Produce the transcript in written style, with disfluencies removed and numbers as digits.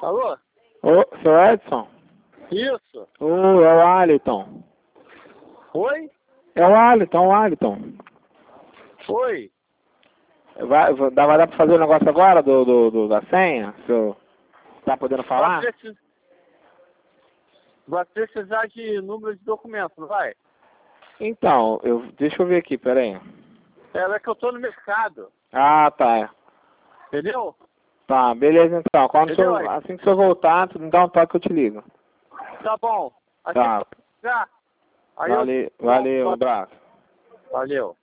Alô? Ô, seu Edson? Isso. Ô, é o Aliton. Oi? É o Aliton. Oi. Vai dar pra fazer o negócio agora da senha? Senhor tá podendo falar? Vai precisar de número de documento, não vai? Então, deixa eu ver aqui, peraí. É que eu tô no mercado. Ah, tá. Entendeu? Tá, beleza então. Entendeu? Assim que o senhor voltar, tu me dá um toque que eu te ligo. Tá bom. Assim Tá. que eu chegar, aí Valeu, um abraço. Valeu.